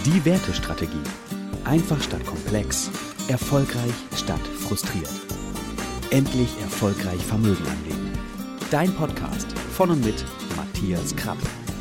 Die Wertestrategie. Einfach statt komplex, erfolgreich statt frustriert. Endlich erfolgreich Vermögen anlegen. Dein Podcast von und mit Matthias Krapp.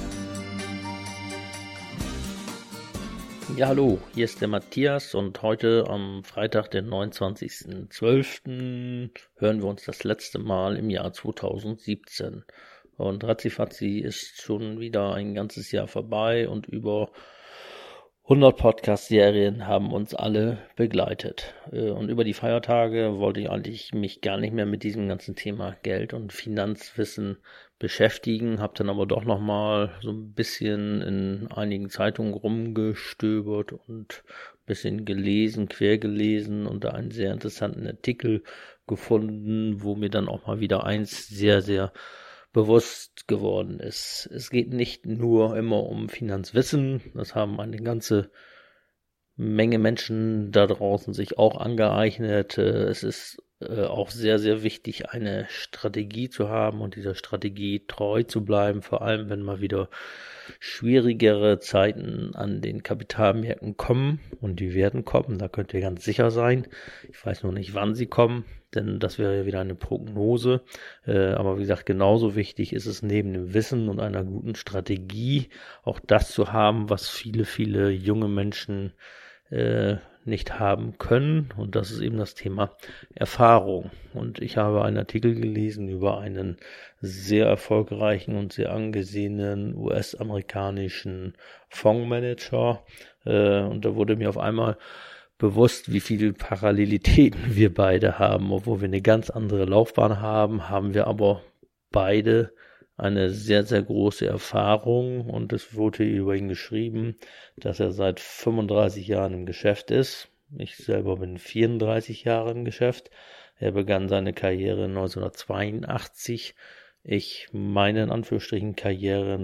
Ja, hallo, hier ist der Matthias und heute am Freitag, den 29.12. hören wir uns das letzte Mal im Jahr 2017. Und ratzifatzi ist schon wieder ein ganzes Jahr vorbei und über 100 Podcast-Serien haben uns alle begleitet. Und über die Feiertage wollte ich eigentlich mich gar nicht mehr mit diesem ganzen Thema Geld und Finanzwissen beschäftigen, habe dann aber doch nochmal so ein bisschen in einigen Zeitungen rumgestöbert und ein bisschen gelesen, quer gelesen und da einen sehr interessanten Artikel gefunden, wo mir dann auch mal wieder eins sehr, sehr bewusst geworden ist. Es geht nicht nur immer um Finanzwissen, das haben eine ganze Menge Menschen da draußen sich auch angeeignet. Es ist auch sehr, sehr wichtig, eine Strategie zu haben und dieser Strategie treu zu bleiben, vor allem wenn mal wieder schwierigere Zeiten an den Kapitalmärkten kommen, und die werden kommen, da könnt ihr ganz sicher sein. Ich weiß nur nicht, wann sie kommen, denn das wäre ja wieder eine Prognose. Aber wie gesagt, genauso wichtig ist es neben dem Wissen und einer guten Strategie auch das zu haben, was viele, viele junge Menschen nicht haben können, und das ist eben das Thema Erfahrung. Und ich habe einen Artikel gelesen über einen sehr erfolgreichen und sehr angesehenen US-amerikanischen Fondsmanager, und da wurde mir auf einmal bewusst, wie viele Parallelitäten wir beide haben. Obwohl wir eine ganz andere Laufbahn haben, haben wir aber beide eine sehr, sehr große Erfahrung, und es wurde über ihn geschrieben, dass er seit 35 Jahren im Geschäft ist. Ich selber bin 34 Jahre im Geschäft. Er begann seine Karriere 1982. Ich meine in Anführungsstrichen Karriere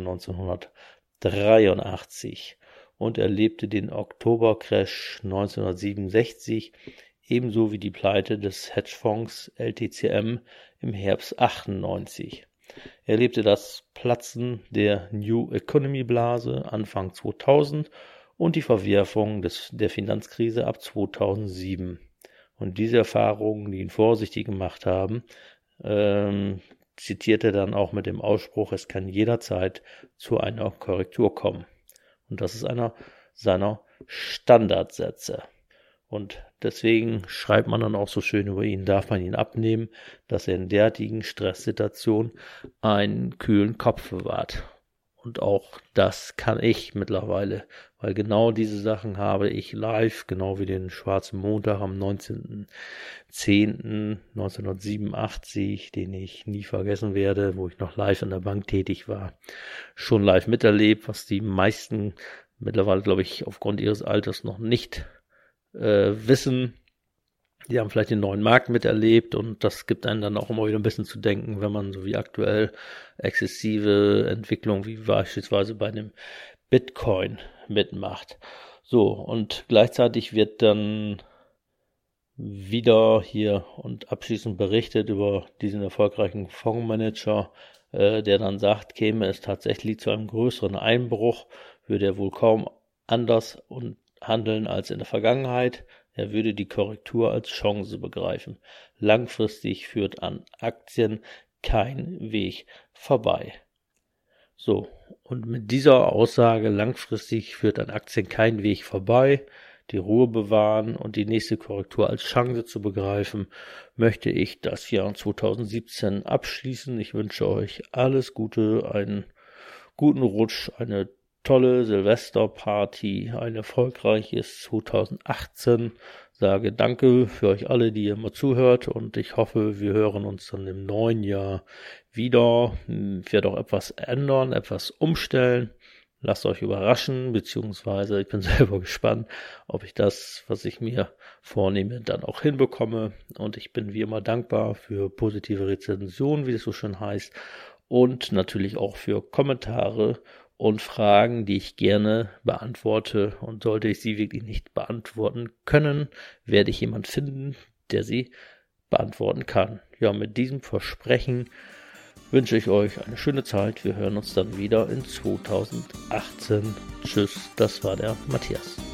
1983. Und er erlebte den Oktobercrash 1967, ebenso wie die Pleite des Hedgefonds LTCM im Herbst 98. Er erlebte das Platzen der New Economy Blase Anfang 2000 und die Verwerfung der Finanzkrise ab 2007. Und diese Erfahrungen, die ihn vorsichtig gemacht haben, zitiert er dann auch mit dem Ausspruch: Es kann jederzeit zu einer Korrektur kommen. Und das ist einer seiner Standardsätze. Und deswegen schreibt man dann auch so schön über ihn, darf man ihn abnehmen, dass er in derartigen Stresssituationen einen kühlen Kopf bewahrt. Und auch das kann ich mittlerweile, weil genau diese Sachen habe ich live, genau wie den Schwarzen Montag am 19.10.1987, den ich nie vergessen werde, wo ich noch live an der Bank tätig war, schon live miterlebt, was die meisten mittlerweile, glaube ich, aufgrund ihres Alters noch nicht wissen. Die haben vielleicht den neuen Markt miterlebt, und das gibt einem dann auch immer wieder ein bisschen zu denken, wenn man so wie aktuell exzessive Entwicklung wie beispielsweise bei dem Bitcoin mitmacht. So, und gleichzeitig wird dann wieder hier und abschließend berichtet über diesen erfolgreichen Fondsmanager, der dann sagt, käme es tatsächlich zu einem größeren Einbruch, würde er wohl kaum anders und handeln als in der Vergangenheit. Er würde die Korrektur als Chance begreifen. Langfristig führt an Aktien kein Weg vorbei. So, und mit dieser Aussage, langfristig führt an Aktien kein Weg vorbei, die Ruhe bewahren und die nächste Korrektur als Chance zu begreifen, möchte ich das Jahr 2017 abschließen. Ich wünsche euch alles Gute, einen guten Rutsch, eine tolle Silvesterparty, ein erfolgreiches 2018. Sage danke für euch alle, die ihr immer zuhört, und ich hoffe, wir hören uns dann im neuen Jahr wieder. Ich werde auch etwas ändern, etwas umstellen. Lasst euch überraschen, beziehungsweise ich bin selber gespannt, ob ich das, was ich mir vornehme, dann auch hinbekomme. Und ich bin wie immer dankbar für positive Rezensionen, wie es so schön heißt, und natürlich auch für Kommentare und Fragen, die ich gerne beantworte. Und sollte ich sie wirklich nicht beantworten können, werde ich jemand finden, der sie beantworten kann. Ja, mit diesem Versprechen wünsche ich euch eine schöne Zeit. Wir hören uns dann wieder in 2018. Tschüss, das war der Matthias.